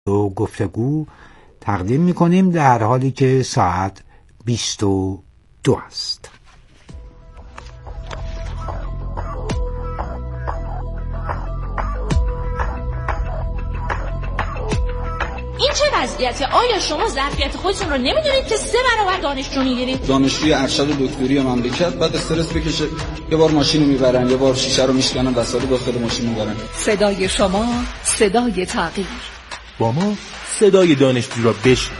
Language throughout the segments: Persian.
گفتگو تقدیم میکنیم در حالی که ساعت 22 است. این چه وضعیته؟ آیا شما ظرفیت خودتون رو نمیدونید که 3 برابر دانشجو میگیرید؟ دانشجوی ارشد و دکتری مملکت بعد استرس بکشه، یه بار ماشین رو میبرن، یه بار شیشه رو میشکنن، وسایل داخل ماشین میبرن. صدای شما صدای تغییر. با ما صدای دانشجو را بشنوید.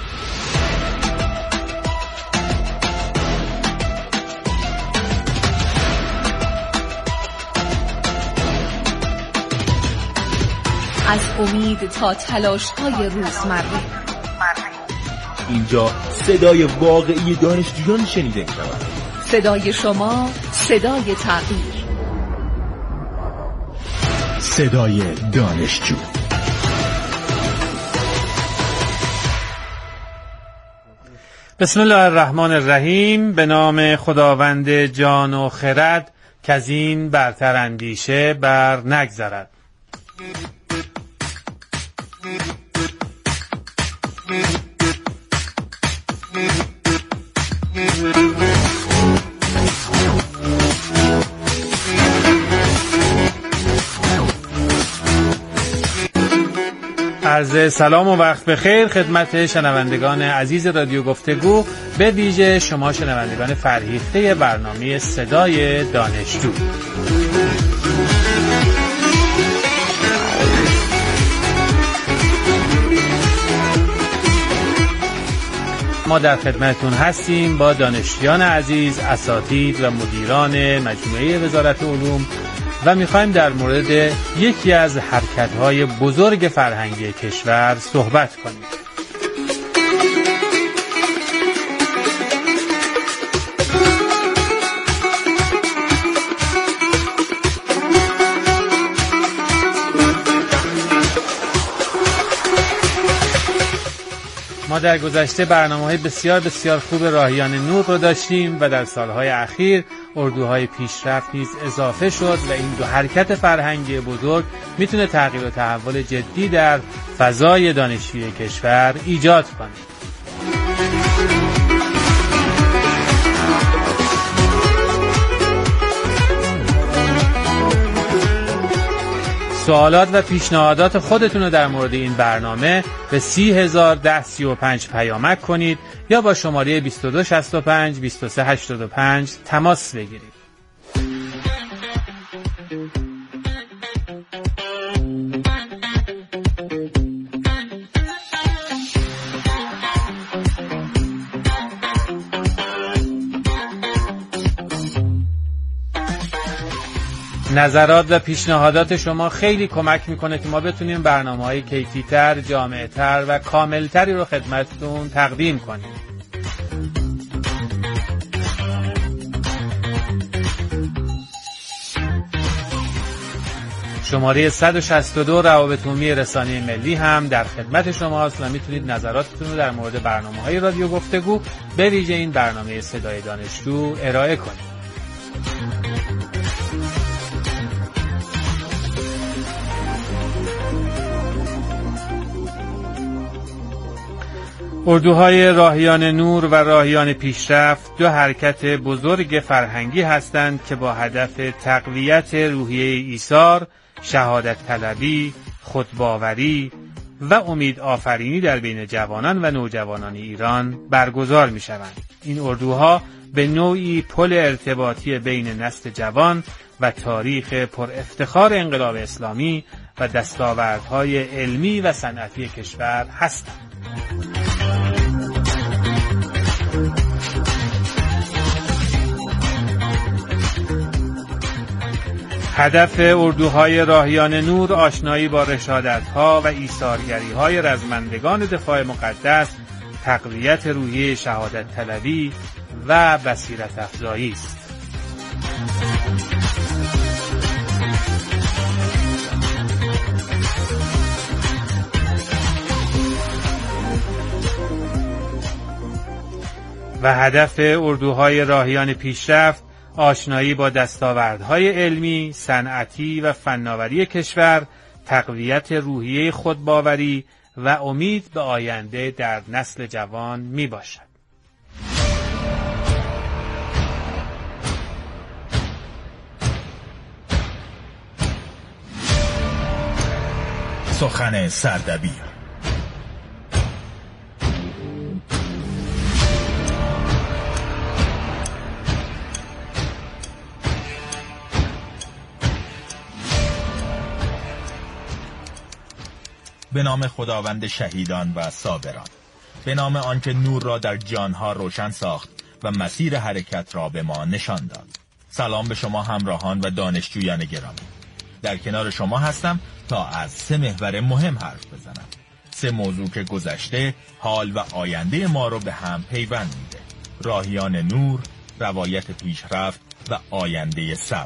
از امید تا تلاش‌های روزمره. اینجا صدای واقعی دانشجویان شنیده می‌شود. صدای شما صدای تغییر. صدای دانشجو. بسم الله الرحمن الرحیم. به نام خداوند جان و خرد که از این برتر اندیشه بر نگذرد. عرض سلام و وقت بخیر خدمت شنوندگان عزیز رادیو گفتگو، به ویژه شما شنوندگان فرهیخته برنامه صدای دانشجو. ما در خدمتتون هستیم با دانشجویان عزیز، اساتید و مدیران مجموعه وزارت علوم و میخوایم در مورد یکی از حرکت‌های بزرگ فرهنگی کشور صحبت کنیم. ما در گذشته برنامه‌های بسیار بسیار خوب راهیان نور رو داشتیم و در سالهای اخیر اردوهای پیشرفت نیز اضافه شد و این دو حرکت فرهنگی بزرگ میتونه تغییر و تحول جدی در فضای دانشجویی کشور ایجاد کنه. سوالات و پیشنهادات خودتون رو در مورد این برنامه به 30,010-35 پیامک کنید یا با شماره 2265-2385 تماس بگیرید. نظرات و پیشنهادات شما خیلی کمک میکنه که ما بتونیم برنامه‌های کیفی‌تر، جامع‌تر و کاملتری رو خدمتتون تقدیم کنیم. شماره 162 روابط عمومی رسانه ملی هم در خدمت شماست و میتونید نظراتتون رو در مورد برنامه‌های رادیو گفتگو به ویژه این برنامه صدای دانشجو ارائه کنید. اردوهای راهیان نور و راهیان پیشرفت دو حرکت بزرگ فرهنگی هستند که با هدف تقویت روحیه ایثار، شهادت طلبی، خودباوری و امید آفرینی در بین جوانان و نوجوانان ایران برگزار می شوند. این اردوها به نوعی پل ارتباطی بین نسل جوان و تاریخ پر افتخار انقلاب اسلامی و دستاوردهای علمی و صنعتی کشور هستند. هدف اردوهای راهیان نور آشنایی با رشادت‌ها و ایثارگری‌های رزمندگان دفاع مقدس، تقویت روحیه شهادت طلبی و بصیرت افزایی است. و هدف اردوهای راهیان پیشرفت آشنایی با دستاوردهای علمی، صنعتی و فناوری کشور، تقویت روحیه خودباوری و امید به آینده در نسل جوان می باشد. سخن سردبیر. به نام خداوند شهیدان و صابران، به نام آنکه نور را در جانها روشن ساخت و مسیر حرکت را به ما نشان داد. سلام به شما همراهان و دانشجویان گرامی. در کنار شما هستم تا از 3 محور مهم حرف بزنم. 3 موضوع که گذشته، حال و آینده ما رو به هم پیوند میده: راهیان نور، روایت پیشرفت و آینده سبز.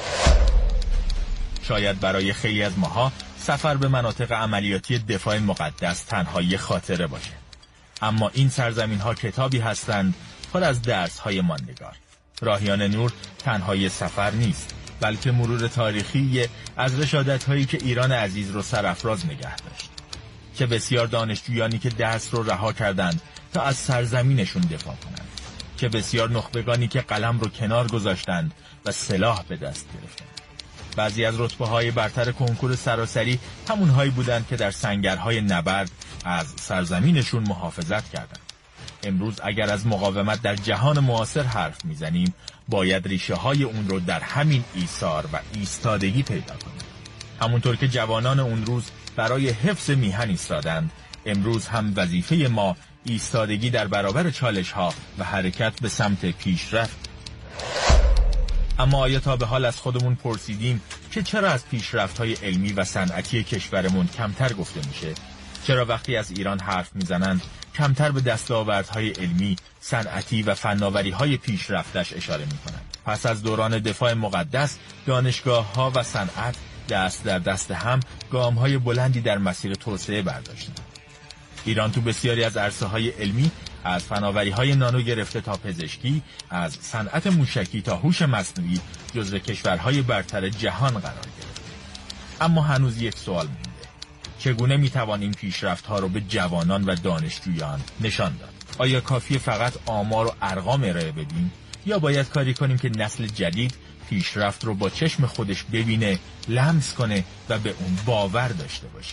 شاید برای خیلی از ماها سفر به مناطق عملیاتی دفاع مقدس تنهایی خاطره باشه، اما این سرزمین ها کتابی هستند پر از درس های ماندگار. راهیان نور تنهایی سفر نیست، بلکه مرور تاریخی از رشادت هایی که ایران عزیز رو سرافراز نگه داشت. چه بسیار دانشجویانی که درس رو رها کردند تا از سرزمینشون دفاع کنند، چه بسیار نخبگانی که قلم رو کنار گذاشتند و سلاح به دست گرفتند. بعضی از رتبه‌های برتر کنکور سراسری همونهایی بودند که در سنگرهای نبرد از سرزمینشون محافظت کردند. امروز اگر از مقاومت در جهان معاصر حرف میزنیم، باید ریشه های اون رو در همین ایثار و ایستادگی پیدا کنیم. همونطور که جوانان اون روز برای حفظ میهن ایستادند، امروز هم وظیفه ما ایستادگی در برابر چالش ها و حرکت به سمت پیشرفت. اما آیا تا به حال از خودمون پرسیدیم که چرا از پیشرفت‌های علمی و صنعتی کشورمون کمتر گفته میشه؟ چرا وقتی از ایران حرف میزنند کمتر به دستاوردهای علمی، صنعتی و فناوری‌های پیشرفتش اشاره میکنند؟ پس از دوران دفاع مقدس، دانشگاه‌ها و صنعت دست در دست هم گام‌های بلندی در مسیر توسعه برداشتند. ایران تو بسیاری از عرصه‌های علمی، از فناوری‌های نانو گرفته تا پزشکی، از صنعت موشکی تا هوش مصنوعی، جزو کشورهای برتر جهان قرار گرفت. اما هنوز یک سوال مونده: چگونه میتوان این پیشرفت‌ها رو به جوانان و دانشجویان نشان داد؟ آیا کافیه فقط آمار و ارقام ارائه بدیم، یا باید کاری کنیم که نسل جدید پیشرفت رو با چشم خودش ببینه، لمس کنه و به اون باور داشته باشه؟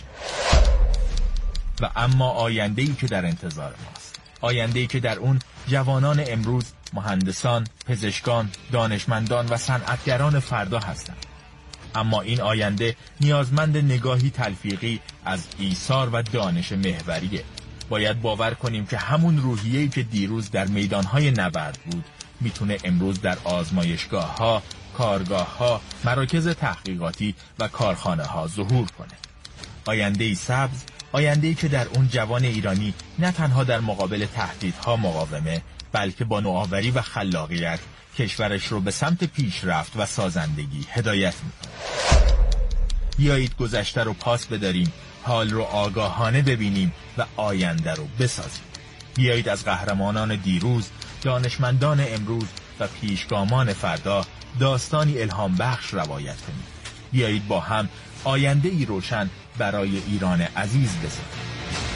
و اما آینده‌ای که در انتظار ماست، آینده‌ای که در اون جوانان امروز مهندسان، پزشکان، دانشمندان و صنعتگران فردا هستند. اما این آینده نیازمند نگاهی تلفیقی از ایثار و دانش محوریه. باید باور کنیم که همون روحیه‌ای که دیروز در میدانهای نبرد بود، میتونه امروز در آزمایشگاه‌ها، کارگاه‌ها، مراکز تحقیقاتی و کارخانه‌ها ظهور کنه. آینده‌ای سبز، آینده‌ای که در اون جوان ایرانی نه تنها در مقابل تهدیدها مقاومه، بلکه با نوآوری و خلاقیت کشورش رو به سمت پیشرفت و سازندگی هدایت میکنه. بیایید گذشته رو پاس بداریم، حال رو آگاهانه ببینیم و آینده رو بسازیم. بیایید از قهرمانان دیروز، دانشمندان امروز و پیشگامان فردا داستانی الهام بخش روایت کنیم. بیایید با هم آینده ای روشن برای ایران عزیز بسازیم.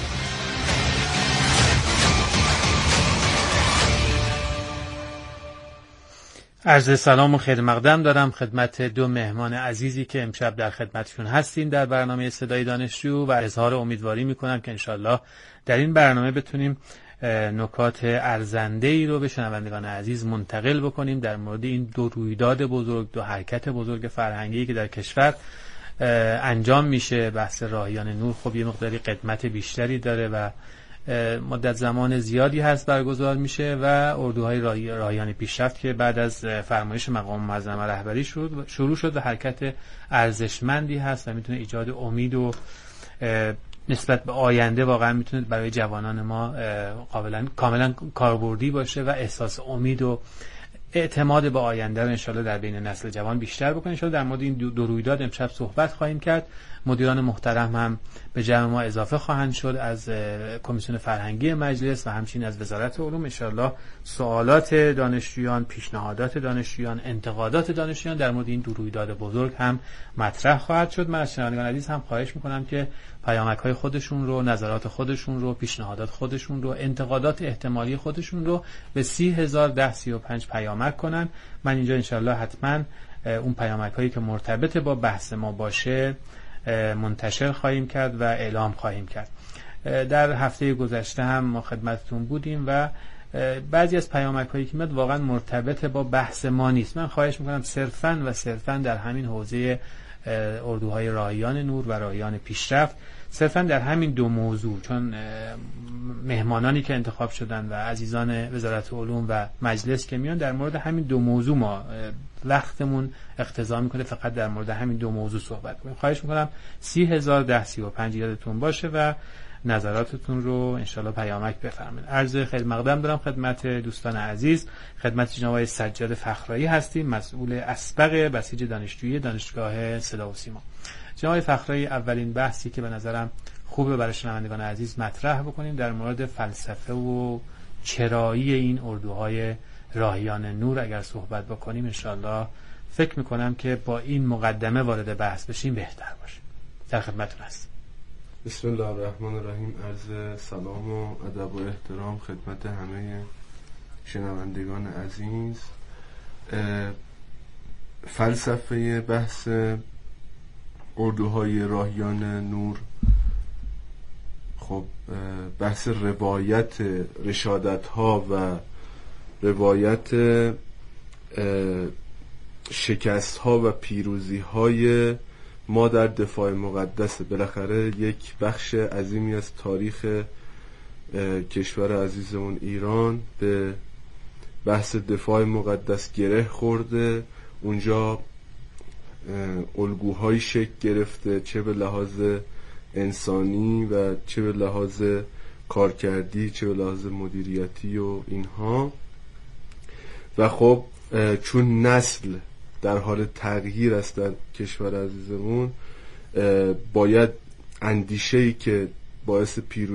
عرض سلام و خیر مقدم دارم خدمت 2 مهمان عزیزی که امشب در خدمتشون هستیم در برنامه صدای دانشجو و اظهار امیدواری میکنم که انشالله در این برنامه بتونیم نکات ارزنده‌ای رو به شنوندگان عزیز منتقل بکنیم در مورد این 2 رویداد بزرگ، 2 حرکت بزرگ فرهنگی که در کشور انجام میشه. بحث راهیان نور خب یه مقداری قدمت بیشتری داره و مدت زمان زیادی هست برگزار میشه و اردوهای راهیان پیشرفت که بعد از فرمایش مقام معظم رهبری شروع شد و حرکت ارزشمندی هست و میتونه ایجاد امید و نسبت به آینده واقعا میتونه برای جوانان ما کاملا کاربردی باشه و احساس امید و اعتماد به آینده رو انشالله در بین نسل جوان بیشتر بکنه. انشالله در مورد این 2 رویداد امشب صحبت خواهیم کرد. مدیران محترم هم به جمع ما اضافه خواهند شد از کمیسیون فرهنگی مجلس و همچنین از وزارت علوم. انشالله سوالات دانشجویان، پیشنهادات دانشجویان، انتقادات دانشجویان در مورد این دو رویداد بزرگ هم مطرح خواهد شد. من از شنوندگان عزیز هم خواهش میکنم که پیامک‌های خودشون رو، نظرات خودشون رو، پیشنهادات خودشون رو، انتقادات احتمالی خودشون رو به 30,01035 پیامک کنن. من اینجا انشالله حتما اون پیامک‌هایی که مرتبط با بحث ما باشه منتشر خواهیم کرد و اعلام خواهیم کرد. در هفته گذشته هم ما خدمتتون بودیم و بعضی از پیامک‌هایی که میاد واقعا مرتبط با بحث ما نیست. من خواهش میکنم صرفاً در همین حوزه اردوهای راهیان نور و راهیان پیشرفت، صرفاً در همین دو موضوع، چون مهمانانی که انتخاب شدن و عزیزان وزارت علوم و مجلس که میان، در مورد همین دو موضوع ما وقتمون اقتضا میکنه فقط در مورد همین دو موضوع صحبت کنیم. خواهش میکنم 30,01035 یادتون باشه و نظراتتون رو انشالله پیامک بفرمایید. عرض خیلی مقدم دارم خدمت دوستان عزیز، خدمت جناب آقای سجاد فخرایی هستیم، مسئول اسبق بسیج دانشجویی دانشگاه صدا و سیما. جناب آقای فخرایی، اولین بحثی که به نظرم خوبه برای شنوندگان عزیز مطرح بکنیم در مورد فلسفه و چرایی این اردوهای راهیان نور اگر صحبت بکنیم انشالله فکر میکنم که با این مقدمه وارد بحث بشیم بهتر باشه. در خدمتتون هستم. بسم الله الرحمن الرحیم. عرض سلام و ادب و احترام خدمت همه شنوندگان عزیز. فلسفه بحث اردوهای راهیان نور، خب بحث روایت رشادت ها و روایت شکست ها و پیروزی های ما در دفاع مقدس. بالاخره یک بخش عظیمی از تاریخ کشور عزیزمون ایران به بحث دفاع مقدس گره خورده. اونجا الگوهای شکل گرفته، چه به لحاظ انسانی و چه به لحاظ کارکردی، چه به لحاظ مدیریتی و اینها. و خب چون نسل در حال تغییر است در کشور عزیزمون، باید اندیشه‌ای که باعث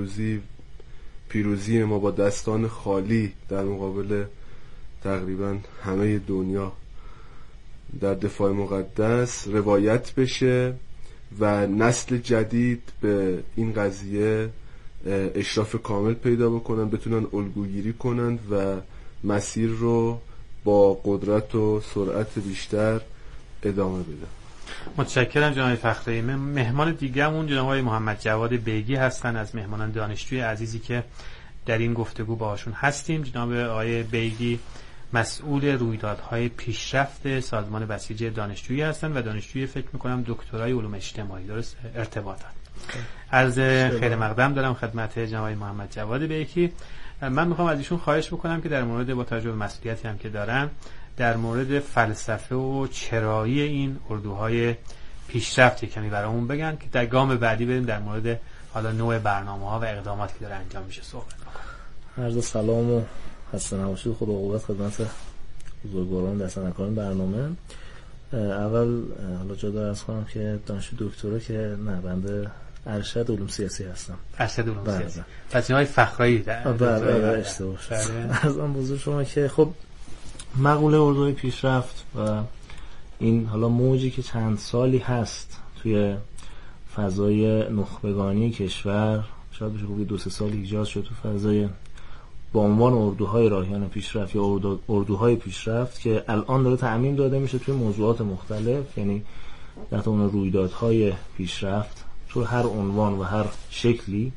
پیروزی ما با دستان خالی در مقابل تقریبا همه دنیا در دفاع مقدس روایت بشه و نسل جدید به این قضیه اشراف کامل پیدا بکنن، بتونن الگوگیری کنن و مسیر رو با قدرت و سرعت بیشتر ادامه بدن. متشکرم جناب فخرایی. مهمان دیگه‌مون جناب آقای محمد جواد بیگی هستن از مهمانان دانشجوی عزیزی که در این گفتگو باهاشون هستیم. جناب آقای بیگی مسئول رویدادهای پیشرفت سازمان بسیج دانشجویی هستن و دانشجوی فکر می‌کنم دکترای علوم اجتماعی، درست؟ ارتباطات. عرض خیر مقدم دارم خدمت جناب آقای محمد جواد بیگی. من میخوام از ایشون خواهش بکنم که در مورد، با توجه به مسئولیتی هم که دارن، در مورد فلسفه و چرایی این اردوهای پیشرفتی کمی برامون بگن که در گام بعدی بریم در مورد حالا نوع برنامه‌ها و اقداماتی که داره انجام میشه صحبت بکنیم. عرض سلام و خسته نباشید، خدا قوت خدمت بزرگواران دستندرکاران برنامه. اول حالا جا داره از خواهم که دانشجو دکترا که نه، بنده ارشد علوم سیاسی هستم. ارشد علوم سیاسی. پس جناب فخرایی بله اشتباه شد. از آن بزرگ شما که خب مقوله اردوهای پیشرفت و این حالا موجی که چند سالی هست توی فضای نخبگانی کشور، شاید بشه گفت 2-3 سال ایجاد شد تو فضای با عنوان اردوهای راهیان پیشرفت یا اردوهای پیشرفت که الان داره تعمیم داده میشه توی موضوعات مختلف، یعنی تحت اون رویدادهای پیشرفت تو هر عنوان و هر شکلی.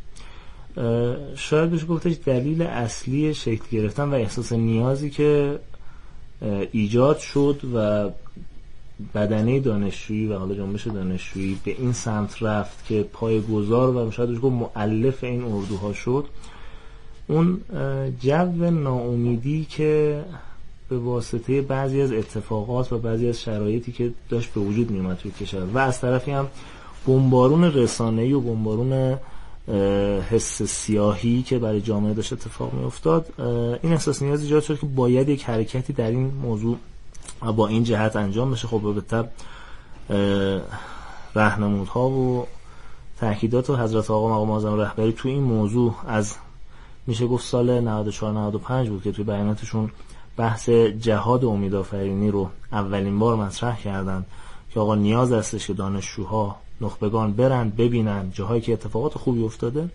شاید بشه گفتش دلیل اصلی شکل گرفتن و احساس نیازی که ایجاد شد و بدنه دانشجویی و حالا جنبش دانشجویی به این سمت رفت که پایه‌گذار و شاید بشه گفت مؤلف این اردوها شد، اون جو ناامیدی که به واسطه بعضی از اتفاقات و بعضی از شرایطی که داشت به وجود می اومد توی کشور و از طرفی هم بمبارون رسانه‌ای و بمبارون حس سیاهی که برای جامعه داشت اتفاق می افتاد، این احساس نیاز ایجاد شد که باید یک حرکتی در این موضوع با این جهت انجام بشه. خب البته راهنمودها و تأکیدات و حضرت آقا مقام معظم رهبری توی این موضوع از میشه گفت سال 94-95 بود که توی بیاناتشون بحث جهاد امیدآفرینی رو اولین بار مطرح کردن که آقا نیاز هستش که دانشجوها نخبگان برن ببینن جاهایی که اتفاقات خوبی افتاده.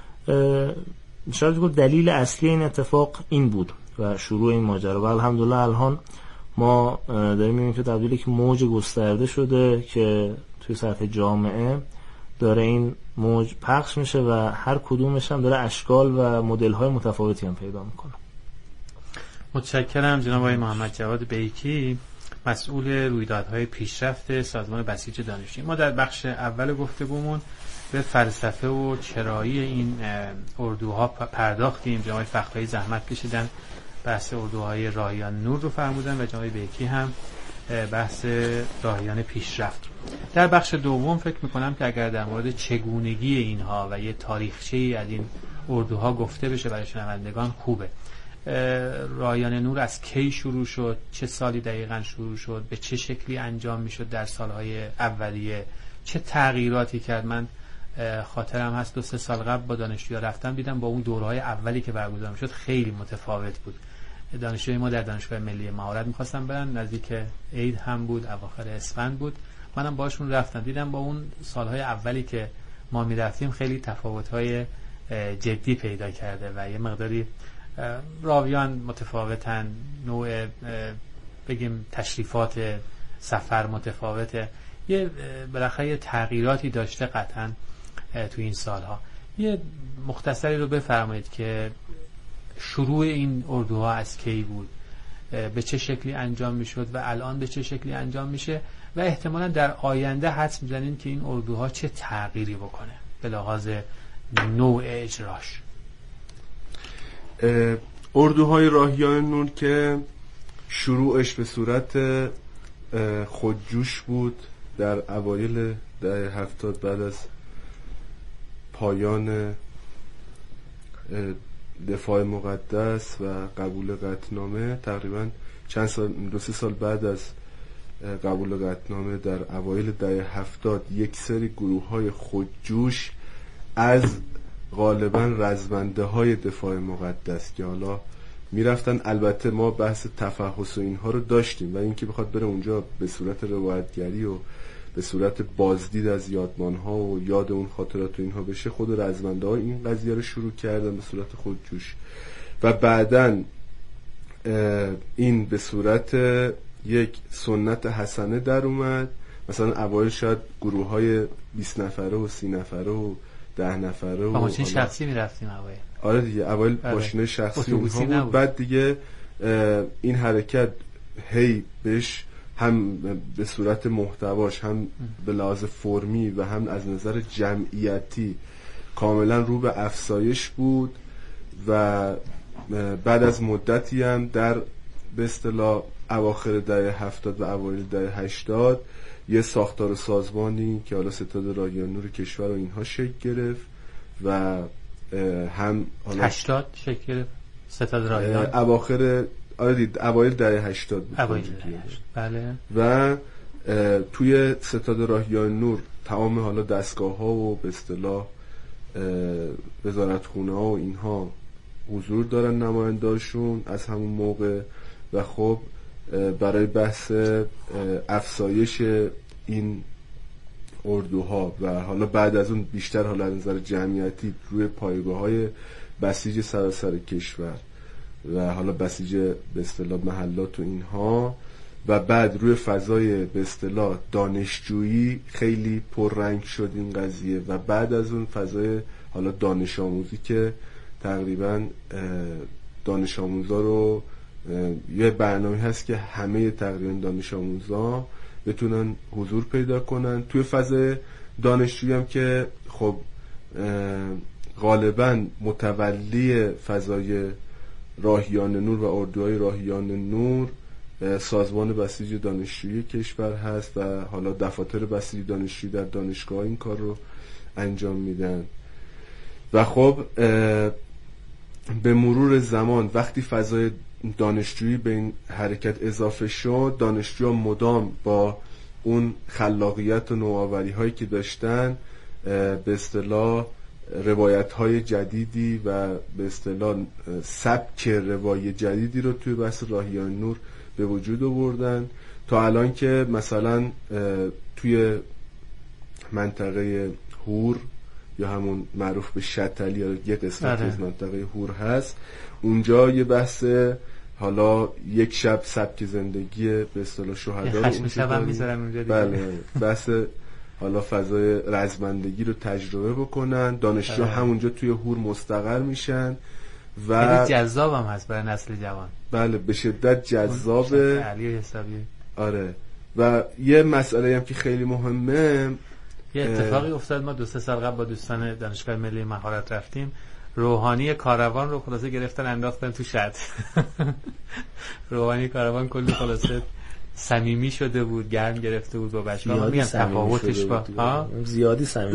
شاید بگم دلیل اصلی این اتفاق این بود و شروع این ماجرا. و الحمدلله الان ما داریم میبینیم که تبدیل یک موج گسترده شده که توی سطح جامعه داره این موج پخش میشه و هر کدومش هم داره اشکال و مدل‌های متفاوتی هم پیدا میکنه. متشکرم جناب آقای محمد جواد بیکی، مسئول رویدادهای پیشرفت سازمان بسیج دانشجویی. ما در بخش اول گفتگومون به فلسفه و چرایی این اردوها پرداختیم. جناب فخرایی زحمت کشیدن بحث اردوهای راهیان نور رو فرمودن و جناب بیکی هم بحث راهیان پیشرفت. در بخش دوم فکر میکنم که اگر در مورد چگونگی اینها و یه تاریخچه‌ای از این اردوها گفته بشه برای شنوندگان خوبه. راهیان نور از کی شروع شد، چه سالی دقیقاً شروع شد، به چه شکلی انجام میشد در سالهای اولیه، چه تغییراتی کرد. من خاطرم هست 2-3 سال قبل با دانشجوها رفتم دیدم با اون دوره‌های اولی که برگزار میشد خیلی متفاوت بود. دانشجوی ما در دانشگاه ملی مهارت می‌خواستن برن، نزدیک عید هم بود، اواخر اسفند بود، منم باشون رفتم دیدم با اون سالهای اولی که ما میرفتیم خیلی تفاوت‌های جدی پیدا کرده و یه مقداری راویان متفاوتن، نوع بگیم تشریفات سفر متفاوته، یه بالاخره تغییراتی داشته قطعاً تو این سالها. یه مختصری رو بفرمایید که شروع این اردوها از کی بود، به چه شکلی انجام میشد و الان به چه شکلی انجام میشه و احتمالاً در آینده حدس میزنین که این اردوها چه تغییری بکنه به لحاظ نوع اجراش. اردوهای راهیان نور که شروعش به صورت خودجوش بود در اوایل دهه 70 بعد از پایان دفاع مقدس و قبول قطعنامه، تقریبا چند سال 2-3 سال بعد از قبول قطعنامه در اوایل دهه 70 یک سری گروه‌های خودجوش از غالبا رزمنده های دفاع مقدس که حالا میرفتن، البته ما بحث تفحص و اینها رو داشتیم و اینکه بخواد بره اونجا به صورت روایتگری و به صورت بازدید از یادمان ها و یاد اون خاطرات و اینها بشه، خود رزمنده ها این قضیه رو شروع کردن به صورت خودجوش و بعدن این به صورت یک سنت حسنه در اومد. مثلا اوایل شاید گروه های 20 نفره و 30 نفره و 10 نفره و ماشین شخصی میرفتیم اوایل. آره دیگه اول ماشین شخصی اونها بود. بعد دیگه این حرکت هی بهش هم به صورت محتواش هم به لحاظ فرمی و هم از نظر جمعیتی کاملا رو به افزایش بود و بعد از مدتی هم در به اصطلاح اواخر دهه 70 و اوایل دهه 80 یه ساختار سازمانی که حالا ستاد راهیان نور کشور و اینها شکل گرفت و هم حالا 80 شکل گرفت ستاد راهیان اواخر اوایل دهه 80 بود. بله. و توی ستاد راهیان نور تمام حالا دستگاه ها و به اصطلاح وزارتخونه ها و اینها حضور دارن نماینداشون از همون موقع و خب برای بحث افزایش این اردوها و حالا بعد از اون بیشتر حالا از نظر جمعیتی روی پایگاه‌های بسیج سراسر کشور و حالا بسیج به اصطلاح محلات و اینها و بعد روی فضای به اصطلاح دانشجویی خیلی پررنگ شد این قضیه و بعد از اون فضای حالا دانش آموزی که تقریبا دانش آموزا رو یه برنامه هست که همه تقریبا دانش آموزا بتونن حضور پیدا کنن توی فضای دانشجویی هم که خب غالبا متولی فضای راهیان نور و اردوهای راهیان نور سازمان بسیج دانشجویی کشور هست و حالا دفاتر بسیج دانشجویی در دانشگاه این کار رو انجام میدن و خب به مرور زمان وقتی فضای دانشجویی به این حرکت اضافه شد، دانشجوها مدام با اون خلاقیت و نوآوری هایی که داشتن به اصطلاح روایت های جدیدی و به اصطلاح سبک روایی جدیدی رو توی بحث راهیان نور به وجود آوردن تا الان که مثلا توی منطقه هور یا همون معروف به شتلی یا یه قسمت از منطقه هور هست، اونجا یه بحث حالا یک شب سبک زندگی به اصطلاح شهدا خشم شبم میذارم اونجا دیگه. بله، بحث حالا فضای رزمندگی رو تجربه بکنن. دانشجو همونجا توی هور مستقر میشن و خیلی جذاب هم هست برای نسل جوان. بله به شدت جذابه. علی حسابی. آره. و یه مسئله هم که خیلی مهمه، یه اتفاقی افتاد، ما 2-3 سال قبل با دوستان دانشگاه ملی مهارت رفتیم، روحانی کاروان رو خلاصه گرفتن انداختن تو شط. روحانی کاروان کلی خلاصه صمیمی شده بود، گرم گرفته بود با بچه‌ها. میگم تفاوتش با زیادی صمیمی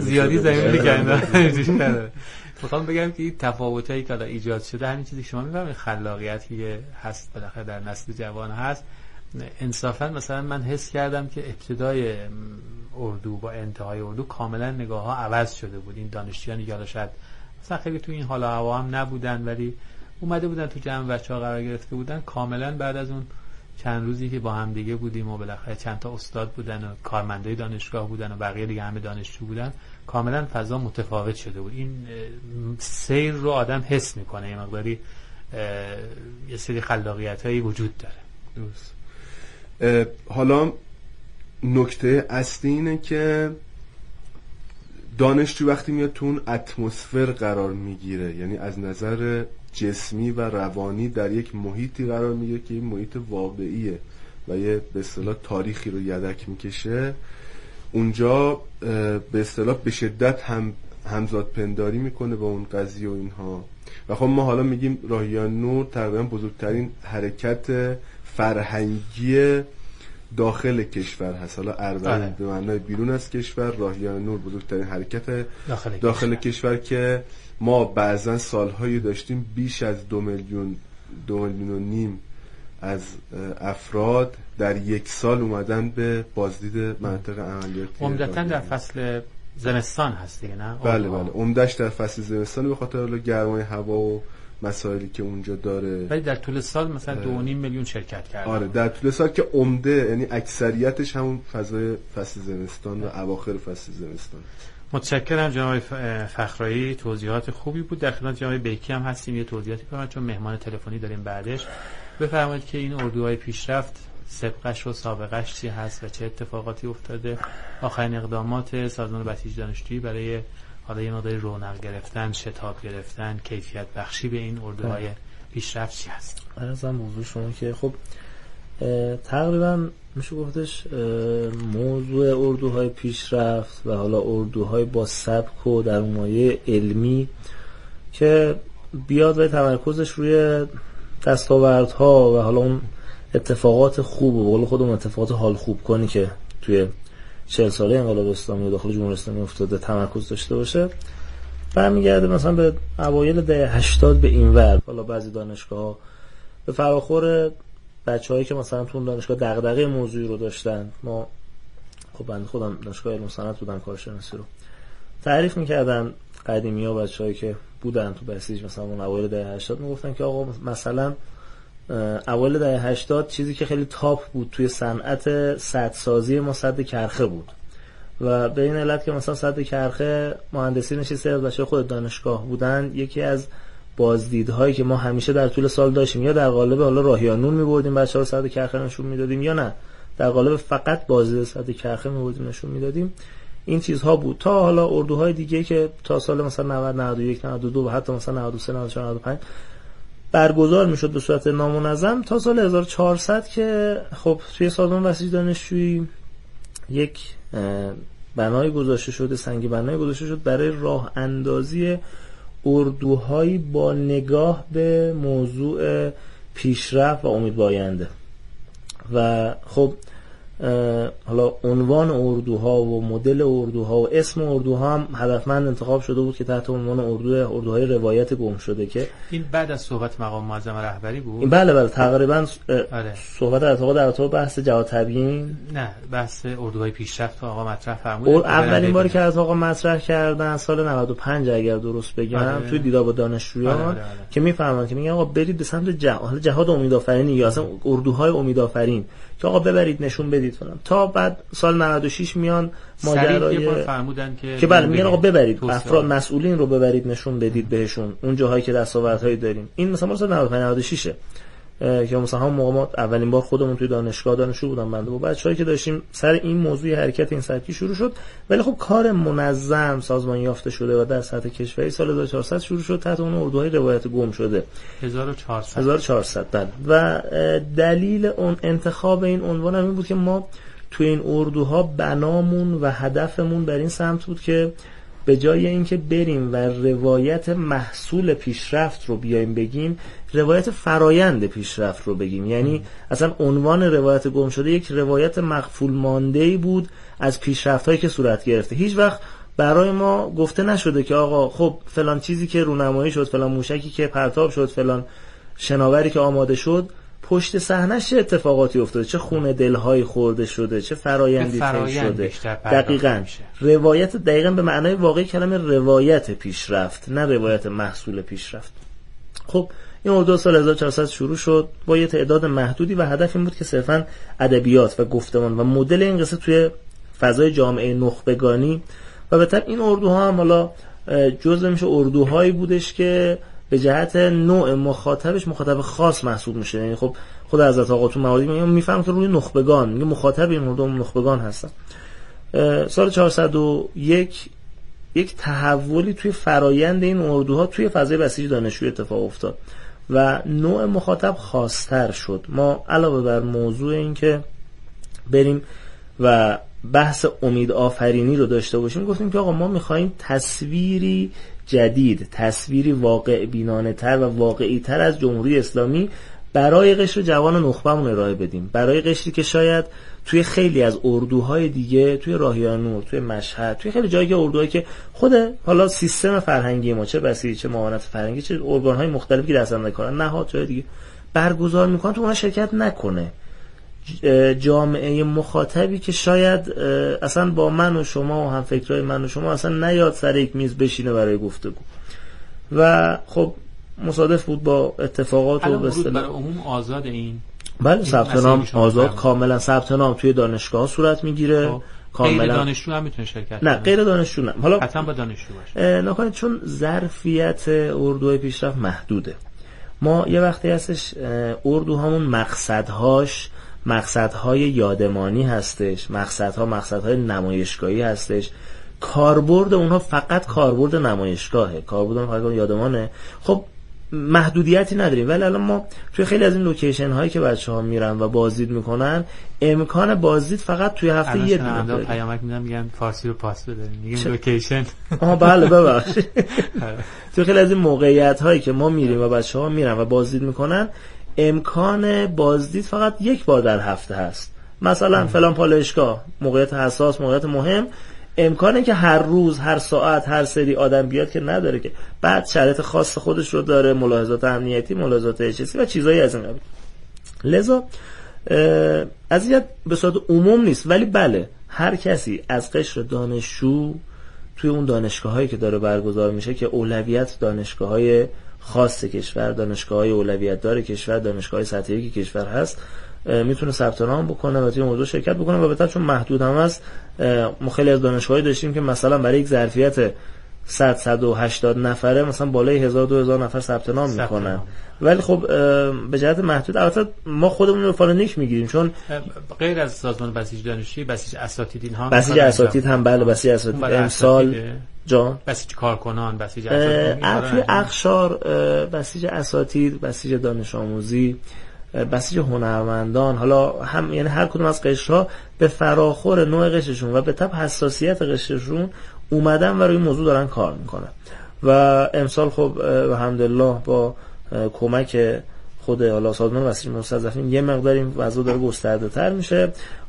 کرده. میخوام بگم که این تفاوتایی که ایجاد شده، همین چیزی که شما می‌فهمید، خلاقیتی که هست بالاخره در نسل جوان هست. انصافا مثلا من حس کردم که ابتدای اردو با انتهای اردو کاملا نگاه‌ها عوض شده بود. این دانشجویانی که شاید مثلا خیلی تو این حال و هوا هم نبودن ولی اومده بودن تو جمع بچه‌ها قرار گرفته بودن، کاملا بعد از اون چند روزی که با هم دیگه بودیم و بالاخره چند تا استاد بودن و کارمندای دانشگاه بودن و بقیه دیگه همه دانشجو بودن، کاملا فضا متفاوت شده بود. این سیر رو آدم حس میکنه، یه مقداری یه سری خلاقیت‌هایی وجود داره. درست. حالا نکته اصلی اینه که دانشجو وقتی میاد تو اون اتمسفر قرار میگیره، یعنی از نظر جسمی و روانی در یک محیطی قرار میگیره که این محیط واقعیه و یه به اصطلاح تاریخی رو یدک میکشه، اونجا به اصطلاح به شدت همزاد پنداری میکنه با اون قضیه و اینها. و خب ما حالا میگیم راهیان نور تقریبا بزرگترین حرکت فرهنگی داخل کشور هست. حالا اردن به معنای بیرون از کشور، راهیان نور بزرگترین حرکت داخل کشور که ما بعضا سالهایی داشتیم بیش از 2 میلیون 2.5 میلیون از افراد در یک سال اومدن به بازدید مناطق عملیاتی. عمدتاً در فصل زمستان هست دیگه، نه؟ بله عمدش در فصل زمستان به خاطر گرمای هوا و مسائلی که اونجا داره. ولی در طول سال مثلا 2.5 میلیون شرکت کرده. آره در طول سال که عمده، یعنی اکثریتش همون فضای فصل زمستان و اواخر فصل زمستان. متشکرم جناب فخرایی، توضیحات خوبی بود. در خدمت جناب بیکی هم هستیم، یه توضیحاتی کنم چون مهمان تلفنی داریم بعدش. بفرمایید که این اردوهای پیشرفت سابقش و سابقش چی هست و چه اتفاقاتی افتاده، آخرین اقدامات سازمان بسیج دانشجویی برای حالا یه مقدار رونق گرفتن، شتاب گرفتن، کیفیت بخشی به این اردوهای پیشرفت چی هست؟ ارزم موضوع شما که خب تقریبا میشه گفتش موضوع اردوهای پیشرفت و حالا اردوهای با سبک و در مایه علمی که بیاد و تمرکزش روی دستاوردها و حالا اون اتفاقات خوب و بقول خودمون اتفاقات حال خوب کنی که توی 40 ساله انقلاب اسلامی و داخل جمهوری اسلامی افتاده تمرکز داشته باشه، برمیگرده مثلا به اوایل دهه 80 به اینور. حالا بعضی دانشگاه‌ها به فراخور بچه‌هایی که مثلا تو دانشگاه دغدغه موضوعی رو داشتن، ما خب بنده خودم دانشگاه علوم صنعت بودم، کارشناسی رو تعریف می‌کردن، قدیمی‌ها بچه‌هایی که بودن تو بسیج مثلا اون اوایل دهه 80 میگفتن که آقا مثلا اوایل دهه 80 چیزی که خیلی تاپ بود توی صنعت سدسازی ما سد کرخه بود و به این علت که مثلا سد کرخه مهندسی نشسته از بچه‌های خود دانشگاه بودن، یکی از بازدیدهایی که ما همیشه در طول سال داشتیم یا در قالب حالا راهیان نور می‌بردیم بچه‌ها رو سد کرخه نشون میدادیم یا نه در قالب فقط بازدید سد کرخه می‌بردیم نشون میدادیم. این چیزها بود تا حالا اردوهای دیگه که تا سال مثلا 90 91 92 و حتی مثلا 93 94 95 برگزار میشد به صورت نامنظم تا سال 1400 که خب توی سازمان بسیج دانشجویی یک بنای گذاشته شده، سنگ بنای گذاشته شد برای راه اندازی اردوهایی با نگاه به موضوع پیشرفت و امید به آینده. و خب حالا عنوان اردوها و مدل اردوها و اسم اردوها هم هدفمند انتخاب شده بود که تحت عنوان اردوهای روایت گم شده. که این بعد از صحبت مقام معظم رهبری بود. این بله تقریبا صحبت در ارتباط بحث جهاد تبیین، نه بحث اردوهای پیشرفت آقا مطرح فرمودن. اولین باری که از آقا مطرح کردن سال 95 اگر درست بگم توی دیدار با دانشجویان که میفهمن که میگن آقا برید به سمت جهاد امیدآفرینی یا اصلا اردوهای امیدآفرین که آقا ببرید نشون بدید فلان. تا بعد سال 96 میان ماجرای فرمودن که بله میگن آقا ببرید افراد مسئولین رو ببرید نشون بدید بهشون اون جاهایی که دستاوردهایی داریم. این مثلا سال 95 96 که مثلا هم موقع ما اولین بار خودمون توی دانشگاه دانشجو بودم بنده با بچه‌هایی که داشتیم سر این موضوع حرکت این سبکی شروع شد. ولی خب کار منظم سازمان یافته شده و در سطح کشوری سال 1400 شروع شد تحت اون اردوهای روایت گم شده 1400 بله. و دلیل اون انتخاب این عنوان هم این بود که ما توی این اردوها بنامون و هدفمون بر این سمت بود که به جای اینکه بریم و روایت محصول پیشرفت رو بیایم بگیم، روایت فرایند پیشرفت رو بگیم. یعنی اصلا عنوان روایت گم شده یک روایت مغفول مانده‌ای بود از پیشرفت‌هایی که صورت گرفته. هیچ وقت برای ما گفته نشده که آقا خب فلان چیزی که رونمایی شد، فلان موشکی که پرتاب شد، فلان شناوری که آماده شد، پشت صحنه‌اش چه اتفاقاتی افتاده، چه خون دل‌های خورده شده، چه فرایندی طی شده. دقیقاً روایت دقیقاً به معنای واقعی کلمه روایت پیشرفت، نه روایت محصول پیشرفت. خب این اردو سال 1400 شروع شد با یه تعداد محدودی و هدف این بود که صرفاً ادبیات و گفتمان و مدل این قصه توی فضای جامعه نخبگانی و به طب این اردوها هم حالا جزء میشه اردوهایی بودش که به جهت نوع مخاطبش مخاطب خاص محسوب میشه. یعنی خب خود حضرت آقا تو مواردی میفهم که روی نخبگان میگه مخاطب این اردو نخبگان هستن. سال 401 یک تحولی توی فرایند این اردوها توی فضای بسیج دانشجویی اتفاق افتاد و نوع مخاطب خاص‌تر شد. ما علاوه بر موضوع این که بریم و بحث امید آفرینی رو داشته باشیم، گفتیم که آقا ما میخواییم تصویری جدید، تصویری واقع بینانه تر و واقعی تر از جمهوری اسلامی برای قشر جوان نخبه‌مون ارائه بدیم، برای قشری که شاید توی خیلی از اردوهای دیگه، توی راهیان نور، توی مشهد، توی خیلی جایی که اردوهایی که خود حالا سیستم فرهنگی ما چه بسیج چه معاونت فرهنگی چه ارگان‌های مختلفی که دستنده کارن نهاد جای دیگه برگزار میکنن تو اونها شرکت نکنه. جامعه مخاطبی که شاید اصلا با من و شما و هم فکرهای من و شما اصلا نیاد سر یک میز بشینه برای گفتگو و خب مصادف بود با اتفاقات و برای عموم آزاد این بله ثبت نام آزاد کاملا ثبت نام توی دانشگاه صورت میگیره. کاملا غیر دانشجو هم میتونه شرکت نه غیر دانشجو نه، حالا حتما با دانشجو باشه نکنید چون ظرفیت اردوهای پیشرفت محدوده. ما یه وقتی هستش اردوهامون مقصدهای یادمانی هستش، مقصدهای نمایشگاهی هستش، کاربرد اونها فقط کاربرد نمایشگاهه، کاربرد اونها فقط یادمانه. خب محدودیتی نداریم، ولی الان ما توی خیلی از این لوکیشن هایی که بچه‌ها میرن و بازدید میکنن امکان بازدید فقط توی هفته یه دونه داره. پیامک میگن فارسی رو پاس بده میگیم لوکیشن. بله ببخشید. توی خیلی از این موقعیت هایی که ما میریم و بچه‌ها میرن و بازدید میکنن امکان بازدید فقط یک بار در هفته هست. مثلا فلان پالایشگاه موقعیت حساس، موقعیت مهم، امکانه که هر روز هر ساعت هر سری آدم بیاد که نداره، که بعد شرایط خاص خودش رو داره، ملاحظات امنیتی، ملاحظات اجتماعی و چیزایی از این قبیل. لذا اذیت به صورت عموم نیست، ولی بله هر کسی از قشر دانشجو توی اون دانشگاهایی که داره برگزار میشه که اولویت دانشگاه‌های خاص کشور، دانشگاه‌های اولویت دار کشور، دانشگاه‌های سطحی که کشور هست میتونه ثبت نام بکنه و توی موضوع شرکت بکنه و بهتر چون محدود هم هست. ما خیلی از دانشگاهایی داشتیم که مثلا برای یک ظرفیت 180 نفره مثلا بالای 1000-2000 نفر ثبت نام میکنن، ولی خب به جهت محدود. البته ما خودمون رو فالونیک میگیریم چون غیر از سازمان بسیج دانشجویی بسیج اساتید اینها بسیج اساتید هم بله بسیج اساتید امسال جان بسیج کارکنان بسیج اساتید اقشار بسیج اساتید بسیج دانش آموزی بسیج هنرمندان، حالا هم یعنی هر کدوم از قشرها به فراخور نوع قشرشون و به تبع حساسیت قشرشون اومدن و روی موضوع دارن کار میکنن و امسال خب الحمدلله با کمک خود حالا سازمان بسیج مستضعفین یه مقدار این وضع داره گسترده تر میشه.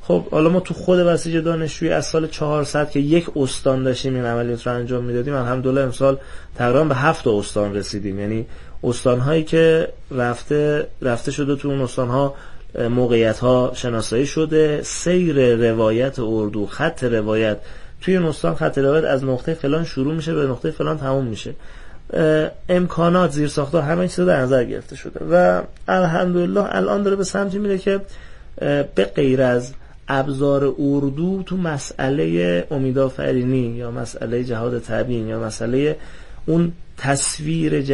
خب حالا ما تو خود بسیج دانشجویی از سال 400 که یک استان داشتیم این عملیات رو انجام میدادیم، الحمدلله امسال تقریبا به 7 استان رسیدیم. یعنی استان‌هایی که رفته شده تو اون استان‌ها موقعیت‌ها شناسایی شده، سیر روایت اردو، خط روایت توی اون استان، خط روایت از نقطه فلان شروع میشه به نقطه فلان تموم میشه، امکانات، زیرساخت‌ها، همه چیز در نظر گرفته شده و الحمدلله الان داره به سمتی میره که به غیر از ابزار اردو تو مسئله امیدآفرینی یا مسئله جهاد تبیین یا مسئله اون تصویر